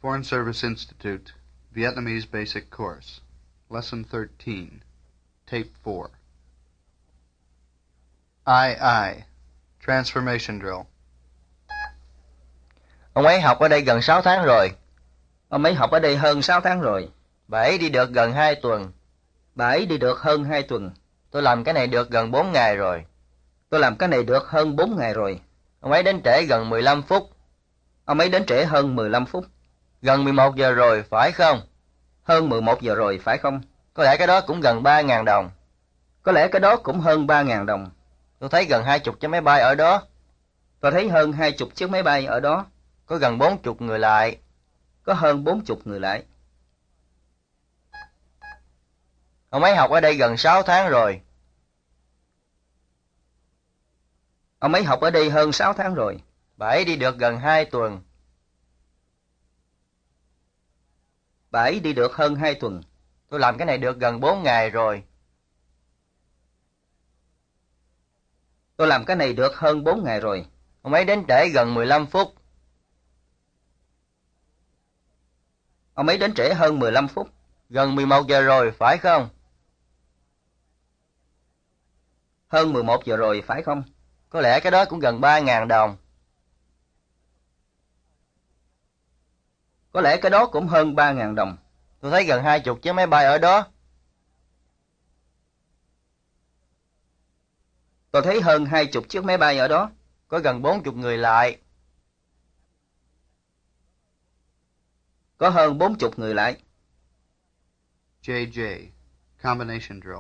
Foreign Service Institute, Vietnamese Basic Course, Lesson 13, Tape 4. I. Transformation Drill. Ông ấy học ở đây gần 6 tháng rồi. Ông ấy học ở đây hơn 6 tháng rồi. Bà ấy đi được gần 2 tuần. Bà ấy đi được hơn 2 tuần. Tôi làm cái này được gần 4 ngày rồi. Tôi làm cái này được hơn 4 ngày rồi. Ông ấy đến trễ gần 15 phút. Ông ấy đến trễ hơn 15 phút. Gần 11 giờ rồi, phải không? Hơn 11 giờ rồi, phải không? Có lẽ cái đó cũng gần 3.000 đồng. Có lẽ cái đó cũng hơn 3.000 đồng. Tôi thấy gần 20 chiếc máy bay ở đó. Tôi thấy hơn 20 chiếc máy bay ở đó. Có gần 40 người lại. Có hơn 40 người lại. Ông ấy học ở đây gần 6 tháng rồi. Ông ấy học ở đây hơn 6 tháng rồi. Bà ấy đi được gần 2 tuần. Bà ấy đi được hơn 2 tuần. Tôi làm cái này được gần 4 ngày rồi. Tôi làm cái này được hơn 4 ngày rồi. Ông ấy đến trễ gần 15 phút. Ông ấy đến trễ hơn 15 phút. Gần 11 giờ rồi, phải không? Hơn 11 giờ rồi, phải không? Có lẽ cái đó cũng gần 3.000 đồng. Có lẽ cái đó cũng hơn 3.000 đồng. Tôi thấy gần 20 chiếc máy bay ở đó. Tôi thấy hơn 20 chiếc máy bay ở đó. Có gần 40 người lại. Có hơn 40 người lại. JJ, Combination Drill.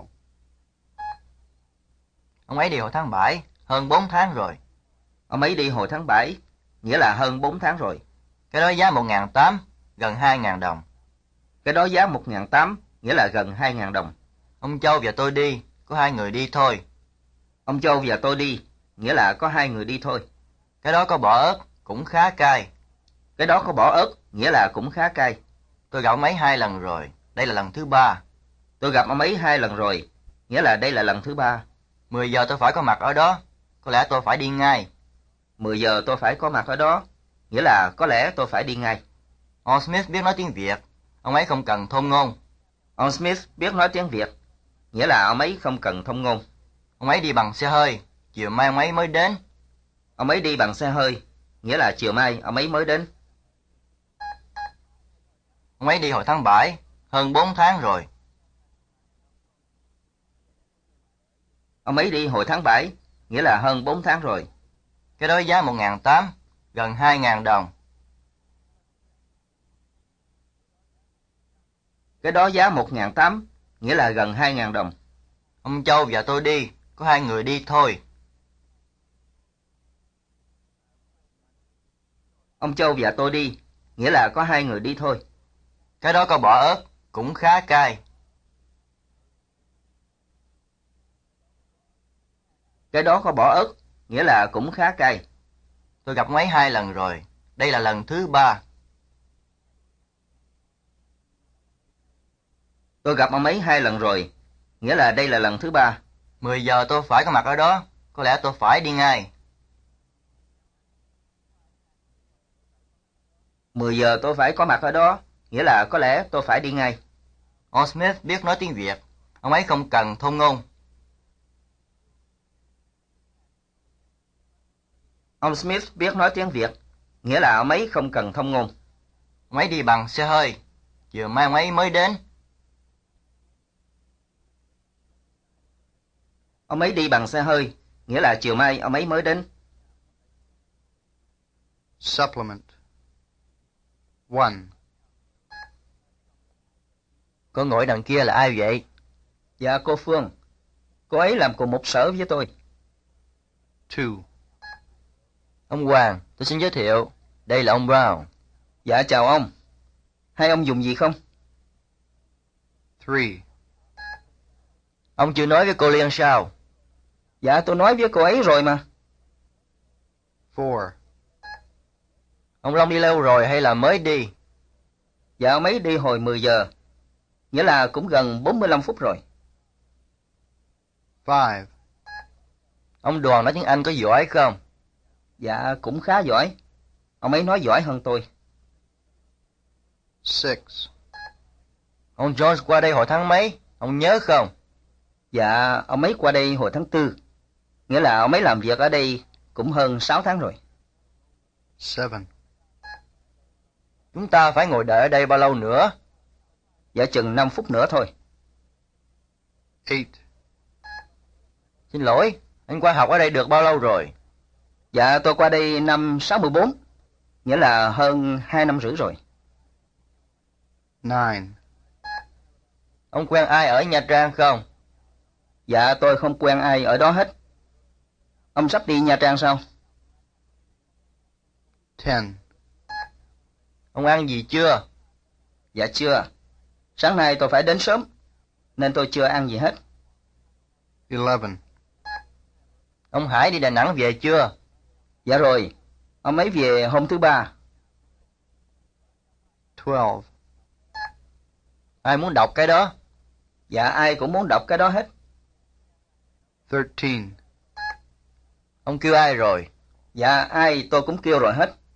Ông ấy đi hồi tháng 7, hơn 4 tháng rồi. Ông ấy đi hồi tháng 7, nghĩa là hơn 4 tháng rồi. Cái đó giá 1.800, gần 2.000 đồng. Cái đó giá 1.800, nghĩa là gần 2.000 đồng. Ông Châu và tôi đi, có 2 người đi thôi. Ông Châu và tôi đi, nghĩa là có 2 người đi thôi. Cái đó có bỏ ớt, cũng khá cay. Cái đó có bỏ ớt, nghĩa là cũng khá cay. Tôi gặp ông ấy 2 lần rồi, đây là lần thứ 3. Tôi gặp ông ấy 2 lần rồi, nghĩa là đây là lần thứ 3. 10 giờ tôi phải có mặt ở đó, có lẽ tôi phải đi ngay. 10 giờ tôi phải có mặt ở đó, nghĩa là có lẽ tôi phải đi ngay. Ông Smith biết nói tiếng Việt, ông ấy không cần thông ngôn. Ông Smith biết nói tiếng Việt, nghĩa là ông ấy không cần thông ngôn. Ông ấy đi bằng xe hơi, chiều mai ông ấy mới đến. Ông ấy đi bằng xe hơi, nghĩa là chiều mai ông ấy mới đến. Ông ấy đi hồi tháng 7, hơn 4 tháng rồi. Ông ấy đi hồi tháng 7, nghĩa là hơn 4 tháng rồi. Cái đó giá 1.800, gần 2.000 đồng. Cái đó giá 1.800, nghĩa là gần 2.000 đồng. Ông Châu và tôi đi, có 2 người đi thôi. Ông Châu và tôi đi, nghĩa là có 2 người đi thôi. Cái đó có bỏ ớt, cũng khá cay. Cái đó có bỏ ớt, nghĩa là cũng khá cay. Tôi gặp ông ấy 2 lần rồi, đây là lần thứ 3. Tôi gặp ông ấy 2 lần rồi, nghĩa là đây là lần thứ 3. 10 giờ tôi phải có mặt ở đó, có lẽ tôi phải đi ngay. 10 giờ tôi phải có mặt ở đó, nghĩa là có lẽ tôi phải đi ngay. Ông Smith biết nói tiếng Việt, ông ấy không cần thông ngôn. Ông Smith biết nói tiếng Việt, nghĩa là ông ấy không cần thông ngôn. Ông ấy đi bằng xe hơi, chiều mai ông ấy mới đến. Ông ấy đi bằng xe hơi, nghĩa là chiều mai ông ấy mới đến. Supplement 1. Cô ngồi đằng kia là ai vậy? Dạ cô Phương, cô ấy làm cùng một sở với tôi. 2. Ông Hoàng, tôi xin giới thiệu, đây là ông Brown. Dạ chào ông. Hai ông dùng gì không? 3. Ông chưa nói với cô Liên sao? Dạ tôi nói với cô ấy rồi mà. 4. Ông Long đi lâu rồi hay là mới đi? Dạ ông ấy đi hồi 10 giờ, nghĩa là cũng gần 45 phút rồi. 5. Ông Đoàn nói tiếng Anh có giỏi không? Dạ cũng khá giỏi. Ông ấy nói giỏi hơn tôi. 6. Ông George qua đây hồi tháng mấy? Ông nhớ không? Dạ, ông ấy qua đây hồi tháng 4. Nghĩa là ông ấy làm việc ở đây cũng hơn 6 tháng rồi. 7. Chúng ta phải ngồi đợi ở đây bao lâu nữa? Dạ chừng 5 phút nữa thôi. 8. Xin lỗi, anh qua học ở đây được bao lâu rồi? Dạ tôi qua đây năm 64. Nghĩa là hơn 2 năm rưỡi rồi. 9. Ông quen ai ở Nha Trang không? Dạ tôi không quen ai ở đó hết. Ông sắp đi Nha Trang sao? 10. Ông ăn gì chưa? Dạ chưa. Sáng nay tôi phải đến sớm, nên tôi chưa ăn gì hết. 11. Ông Hải đi Đà Nẵng về chưa? Dạ rồi, ông ấy về hôm thứ Ba. 12. Ai muốn đọc cái đó? Dạ ai cũng muốn đọc cái đó hết. 13. Ông kêu ai rồi? Dạ ai tôi cũng kêu rồi hết.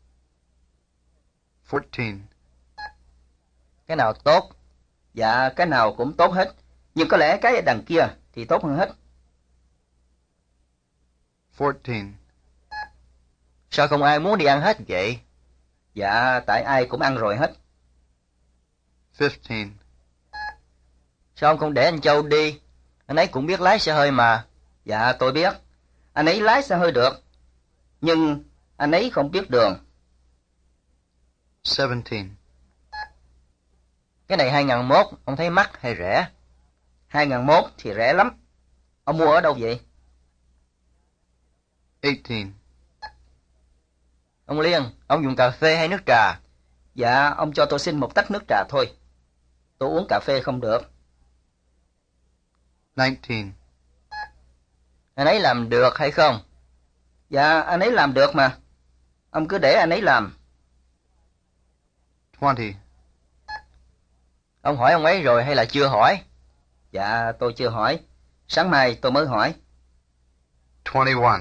14. Cái nào tốt? Dạ cái nào cũng tốt hết, nhưng có lẽ cái ở đằng kia thì tốt hơn hết. 14. Sao không ai muốn đi ăn hết vậy? Dạ tại ai cũng ăn rồi hết. 15. Sao ông không để anh Châu đi? Anh ấy cũng biết lái xe hơi mà. Dạ tôi biết, anh ấy lái xe hơi được, nhưng anh ấy không biết đường. 17. Cái này 2001, ông thấy mắc hay rẻ? 2001 thì rẻ lắm. Ông mua ở đâu vậy? 18. Ông Liên, ông dùng cà phê hay nước trà? Dạ ông cho tôi xin một tách nước trà thôi. Tôi uống cà phê không được. 19. Anh ấy làm được hay không? Dạ anh ấy làm được mà. Ông cứ để anh ấy làm. 20. Ông hỏi ông ấy rồi hay là chưa hỏi? Dạ tôi chưa hỏi. Sáng mai tôi mới hỏi. 21.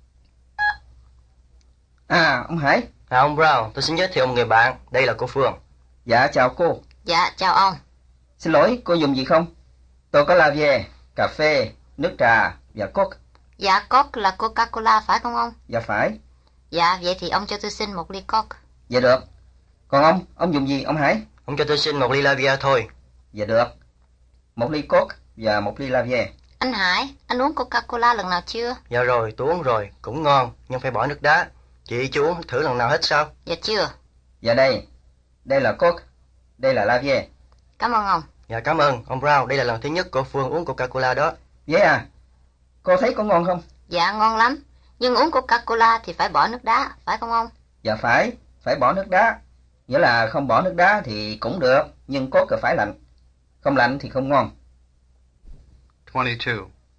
À ông Hải. Ông Brown, tôi xin giới thiệu một người bạn. Đây là cô Phương. Dạ chào cô. Dạ, chào ông. Xin lỗi cô dùng gì không? Tôi có latte, cà phê, nước trà và coke. Dạ, Coke là Coca-Cola phải không ông? Dạ phải. Dạ, vậy thì ông cho tôi xin một ly Coke. Dạ được. Còn ông dùng gì ông Hải? Ông cho tôi xin một ly latte thôi. Dạ được. Một ly coke và một ly latte. Anh Hải, anh uống Coca-Cola lần nào chưa? Dạ rồi, tôi uống rồi, cũng ngon, nhưng phải bỏ nước đá. Chị chưa uống thử lần nào hết sao? Dạ chưa. Dạ đây là coke, đây là latte. Cảm ơn ông. Dạ cảm ơn, ông Brown, đây là lần thứ nhất cô Phương uống Coca-Cola đó. Vậy à? Cô thấy có ngon không? Dạ, ngon lắm. Nhưng uống Coca-Cola thì phải bỏ nước đá, phải không ông? Dạ phải bỏ nước đá. Nghĩa là không bỏ nước đá thì cũng được, nhưng coke phải lạnh. Không lạnh thì không ngon. 22.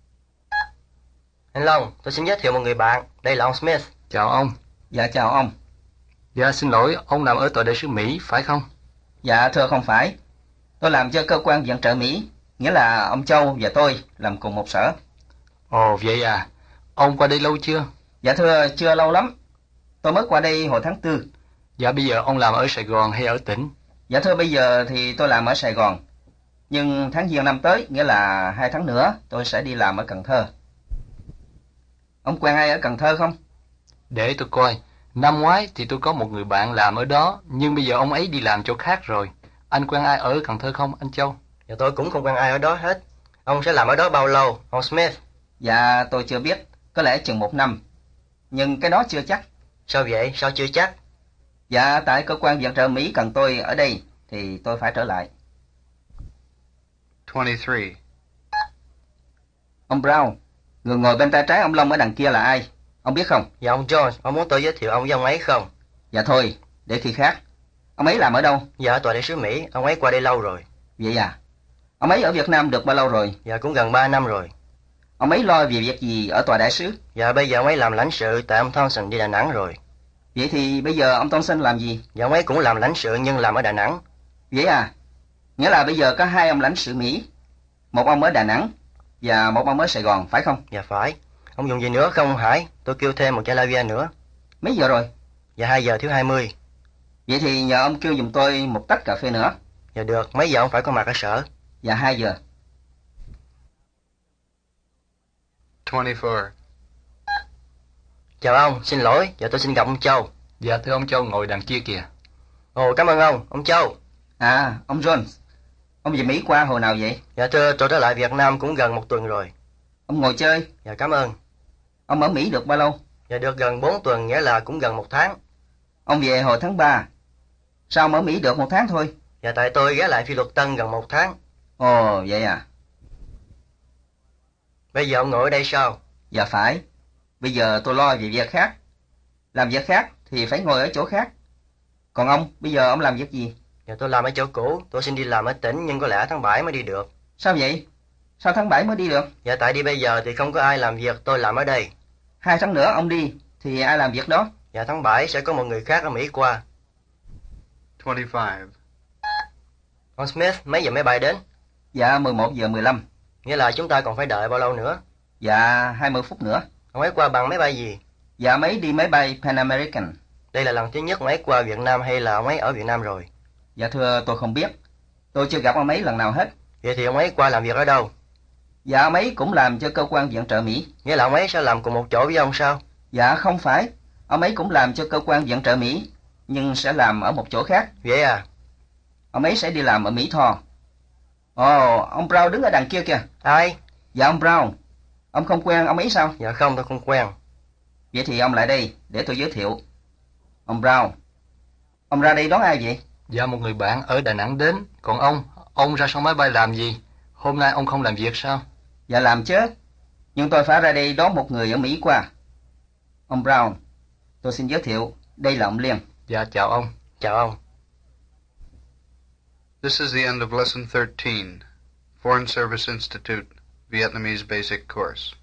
Anh Long, tôi xin giới thiệu một người bạn. Đây là ông Smith. Chào ông. Dạ chào ông. Dạ xin lỗi, ông làm ở tòa đại sứ Mỹ, phải không? Dạ thưa không phải. Tôi làm cho cơ quan viện trợ Mỹ, nghĩa là ông Châu và tôi làm cùng một sở. Ồ vậy à, ông qua đây lâu chưa? Dạ thưa chưa lâu lắm. Tôi mới qua đây hồi tháng 4. Dạ bây giờ ông làm ở Sài Gòn hay ở tỉnh? Dạ thưa bây giờ thì tôi làm ở Sài Gòn. Nhưng tháng Giêng năm tới, nghĩa là 2 tháng nữa, tôi sẽ đi làm ở Cần Thơ. Ông quen ai ở Cần Thơ không? Để tôi coi, năm ngoái thì tôi có một người bạn làm ở đó, nhưng bây giờ ông ấy đi làm chỗ khác rồi. Anh quen ai ở Cần Thơ không, anh Châu? Dạ tôi cũng không quen ai ở đó hết. Ông sẽ làm ở đó bao lâu, ông Smith? Dạ tôi chưa biết, có lẽ chừng 1 năm. Nhưng cái đó chưa chắc. Sao vậy, sao chưa chắc? Dạ tại cơ quan viện trợ Mỹ cần tôi ở đây, thì tôi phải trở lại. 23. Ông Brown, người ngồi bên tay trái ông Long ở đằng kia là ai? Ông biết không? Dạ ông George, ông muốn tôi giới thiệu ông với ông ấy không? Dạ thôi, để khi khác. Ông ấy làm ở đâu? Dạ ở tòa đại sứ Mỹ, ông ấy qua đây lâu rồi. Vậy à? Ông ấy ở Việt Nam được bao lâu rồi? Dạ cũng gần 3 năm rồi. Ông ấy lo về việc gì ở tòa đại sứ? Dạ bây giờ ông ấy làm lãnh sự tại ông Thompson đi Đà Nẵng rồi. Vậy thì bây giờ ông Thompson làm gì? Dạ ông ấy cũng làm lãnh sự nhưng làm ở Đà Nẵng. Vậy à? Nghĩa là bây giờ có 2 ông lãnh sự Mỹ. Một ông ở Đà Nẵng và một ông ở Sài Gòn, phải không? Dạ phải. Ông dùng gì nữa không Hải? Tôi kêu thêm một chai latte nữa. Mấy giờ rồi? Dạ 2 giờ thiếu 20. Vậy thì nhờ ông kêu giùm tôi một tách cà phê nữa. Dạ được, mấy giờ ông phải có mặt ở sở? Dạ 2 giờ. 24. Chào ông, xin lỗi, giờ tôi xin gặp ông Châu. Dạ thưa ông Châu ngồi đằng kia kìa. Ồ, cảm ơn ông Châu. À, ông Jones. Ông về Mỹ qua hồi nào vậy? Dạ thưa, tôi trở lại Việt Nam cũng gần 1 tuần rồi. Ông ngồi chơi. Dạ cảm ơn. Ông ở Mỹ được bao lâu? Dạ được gần 4 tuần, nghĩa là cũng gần 1 tháng. Ông về hồi tháng 3. Sao ông ở Mỹ được 1 tháng thôi? Dạ tại tôi ghé lại Phi Luật Tân gần 1 tháng. Ồ, vậy à? Bây giờ ông ngồi ở đây sao? Dạ phải. Bây giờ tôi lo về việc khác. Làm việc khác thì phải ngồi ở chỗ khác. Còn ông, bây giờ ông làm việc gì? Dạ tôi làm ở chỗ cũ, tôi xin đi làm ở tỉnh nhưng có lẽ tháng 7 mới đi được. Sao vậy? Sao tháng 7 mới đi được? Dạ tại đi bây giờ thì không có ai làm việc tôi làm ở đây. 2 tháng nữa ông đi, thì ai làm việc đó? Dạ tháng 7 sẽ có một người khác ở Mỹ qua. 25. Ông Smith, mấy giờ máy bay đến? Dạ 11 giờ 15. Nghĩa là chúng ta còn phải đợi bao lâu nữa? Dạ 20 phút nữa. Ông ấy qua bằng máy bay gì? Dạ mấy đi máy bay Pan American. Đây là lần thứ nhất ông ấy qua Việt Nam hay là ông ấy ở Việt Nam rồi? Dạ thưa tôi không biết. Tôi chưa gặp ông ấy lần nào hết. Vậy thì ông ấy qua làm việc ở đâu? Dạ ông ấy cũng làm cho cơ quan viện trợ Mỹ. Nghĩa là ông ấy sẽ làm cùng một chỗ với ông sao? Dạ không phải. Ông ấy cũng làm cho cơ quan viện trợ Mỹ, nhưng sẽ làm ở một chỗ khác. Vậy à? Ông ấy sẽ đi làm ở Mỹ Tho. Ồ, ông Brown đứng ở đằng kia kìa. Ai? Dạ ông Brown. Ông không quen ông ấy sao? Dạ không, tôi không quen. Vậy thì ông lại đây, để tôi giới thiệu. Ông Brown. Ông ra đây đón ai vậy? Dạ một người bạn ở Đà Nẵng đến. Còn ông ra sân máy bay làm gì? Hôm nay ông không làm việc sao? Dạ làm chứ. Nhưng tôi phải ra đây đón một người ở Mỹ qua. Ông Brown, tôi xin giới thiệu, đây là ông Liên. Dạ chào ông. Chào ông. This is the end of Lesson 13, Foreign Service Institute, Vietnamese Basic Course.